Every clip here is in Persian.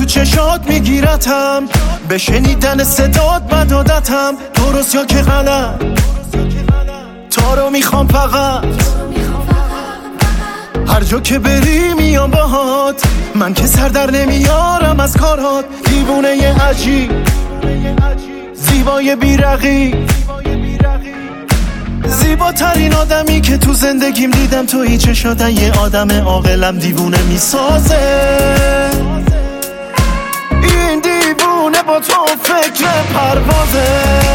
چشات میگیرتم، به شنیدن صدات بدادتم، درست یا که غلط تا رو میخوام فقط، هر جا که بری میام باهات، من که سر در نمیارم از کارات، دیوونه ی عجیب زیبای بیرقی، زیباترین آدمی که تو زندگیم دیدم، تویی چشاتن یه آدم عاقلم دیوونه میسازه، این دیوونه با تو فکر پروازه،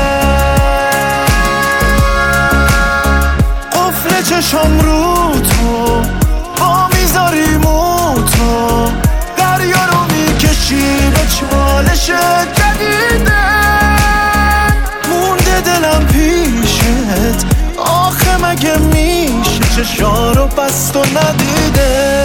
قفل چشم رو تو با میذاری موتو، دریا رو میکشی به چالش جدیده، مونده دلم پیشت، آخه مگه میشه چشا رو بست و ندیده.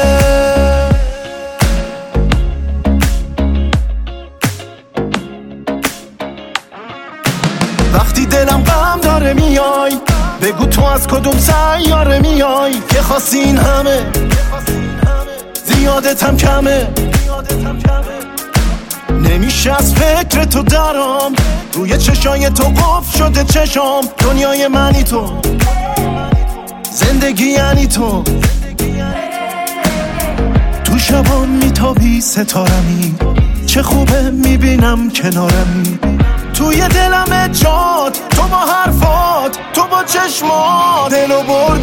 وقتی دلم غم داره میای، بگو تو از کدوم سیاره میای، که خواستی این همه زیادتم کمه، نمیشه از فکر تو درام، روی چشای تو قفل شده چشام، دنیای منی تو، زندگی یعنی تو، تو شبان میتابی ستارمی، چه خوبه میبینم کنارمی، توی دلم جات، تو با حرفات، تو با چشمات دلو بردی،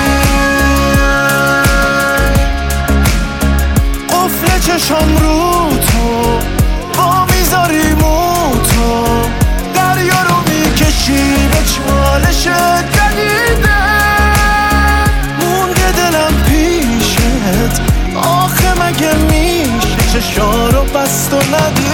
قفل چشم رو تو با میذاری موتو، دریا رو میکشی به چالش جدیده، مونده دلم پیشت، آخه مگه میشه چشا رو بست و ندی.